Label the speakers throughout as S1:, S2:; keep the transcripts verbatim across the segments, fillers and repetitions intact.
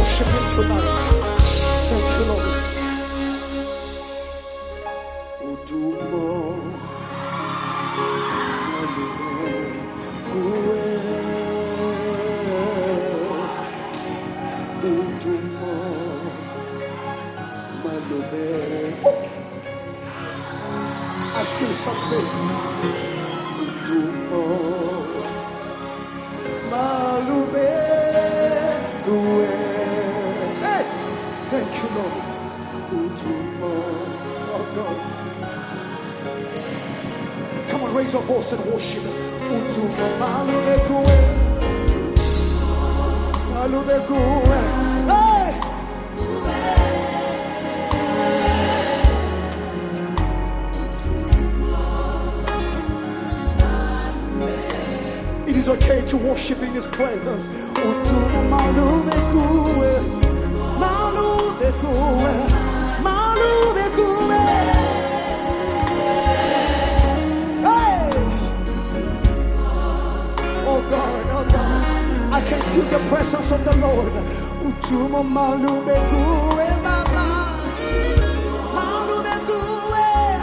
S1: worship him tonight. Thank you, Lord. Udumo, Malube, oh. I feel something. Udumo, Malube, hey, thank you, Lord. Udumo, oh God. Come on, raise your voice and worship him. Udumo, Malube, Malube, hey. It is okay to worship in his presence. Utumo malube kuwe, malube kuwe, malube kuwe. Hey! Oh God, oh God, I can feel the presence of the Lord. Utumo malube kuwe, mama, malube kuwe.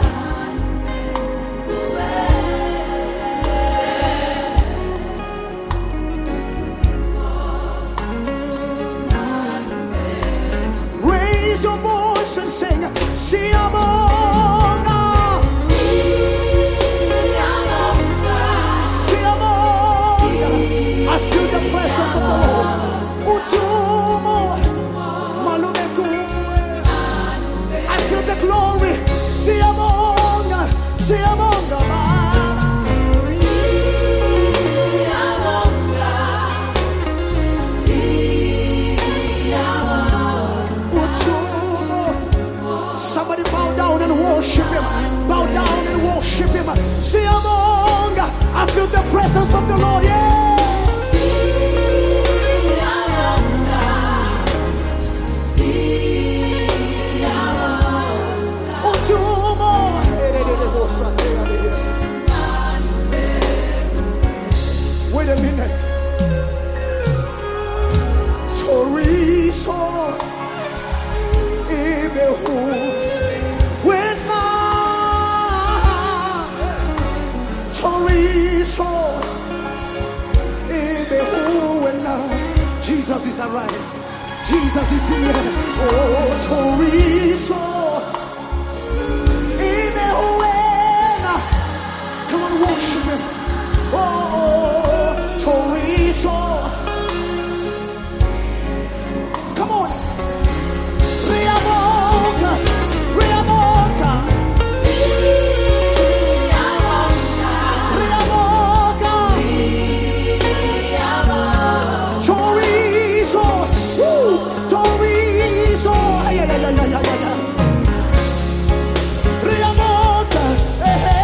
S1: Raise your voice and sing, Siamonga, Siamonga, Siamonga. I feel the presence of the Lord. Utumo, malumekue. I feel the glory. Siamonga, Siamonga, mama. Somebody bow down and worship him. Bow down and worship him. See among. I feel the presence of the Lord. Yeah. Wait a minute. Toriso. When I Toriso, Jesus is alive. Jesus is here. Oh, Toriso, come on, worship him. Oh, Toriso, come on. Riaboka, Riaboka, Riaboka, Chorizo, woo, Chorizo, ay, ay, ay, ay, ay, ay, ay. Riaboka, eh, eh.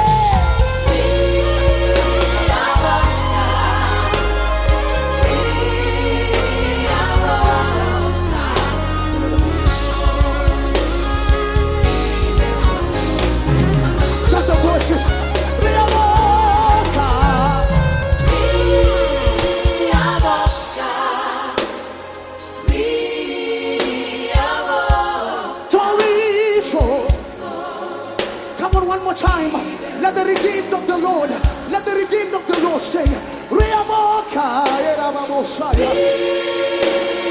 S1: Time. Let the redeemed of the Lord, let the redeemed of the Lord say, Reamoka, Erabamosaya.